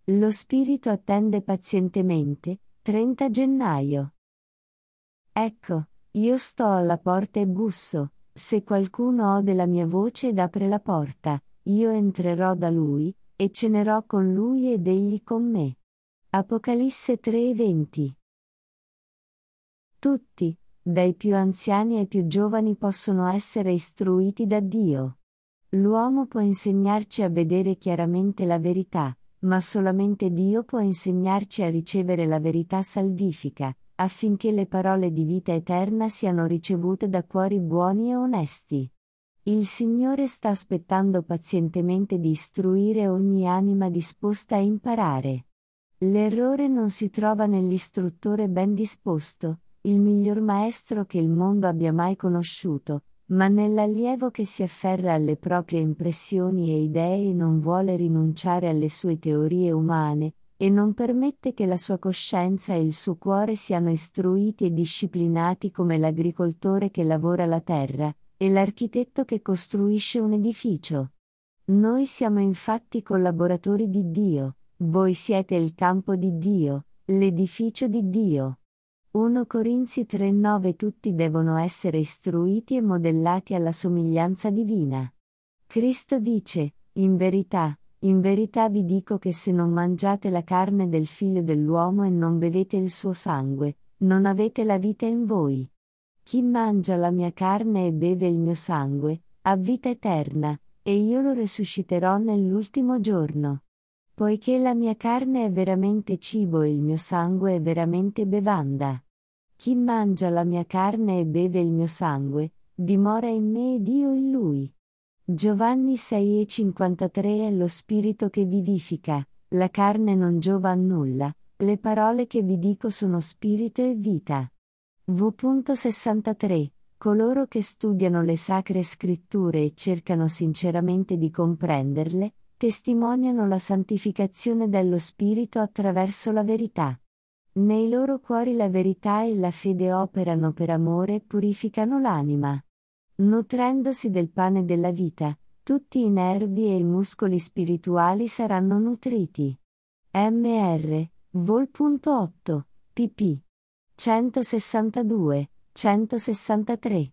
Lo spirito attende pazientemente. 30 gennaio. Ecco, io sto alla porta e busso. Se qualcuno ode la mia voce ed apre la porta, io entrerò da lui, e cenerò con lui ed egli con me. Apocalisse 3:20. Tutti, dai più anziani ai più giovani, possono essere istruiti da Dio. L'uomo può insegnarci a vedere chiaramente la verità, ma solamente Dio può insegnarci a ricevere la verità salvifica, affinché le parole di vita eterna siano ricevute da cuori buoni e onesti. Il Signore sta aspettando pazientemente di istruire ogni anima disposta a imparare. L'errore non si trova nell'istruttore ben disposto, il miglior maestro che il mondo abbia mai conosciuto, ma nell'allievo che si afferra alle proprie impressioni e idee e non vuole rinunciare alle sue teorie umane, e non permette che la sua coscienza e il suo cuore siano istruiti e disciplinati come l'agricoltore che lavora la terra, e l'architetto che costruisce un edificio. Noi siamo infatti collaboratori di Dio, voi siete il campo di Dio, l'edificio di Dio. 1 Corinzi 3:9. Tutti devono essere istruiti e modellati alla somiglianza divina. Cristo dice, in verità vi dico che se non mangiate la carne del Figlio dell'uomo e non bevete il suo sangue, non avete la vita in voi. Chi mangia la mia carne e beve il mio sangue, ha vita eterna, e io lo resusciterò nell'ultimo giorno. Poiché la mia carne è veramente cibo e il mio sangue è veramente bevanda. Chi mangia la mia carne e beve il mio sangue, dimora in me ed io in lui. Giovanni 6:53. È lo spirito che vivifica, la carne non giova a nulla, le parole che vi dico sono spirito e vita. v.63. Coloro che studiano le sacre scritture e cercano sinceramente di comprenderle, testimoniano la santificazione dello spirito attraverso la verità. Nei loro cuori la verità e la fede operano per amore e purificano l'anima. Nutrendosi del pane della vita, tutti i nervi e i muscoli spirituali saranno nutriti. Mr. Vol.8, pp. 162, 163.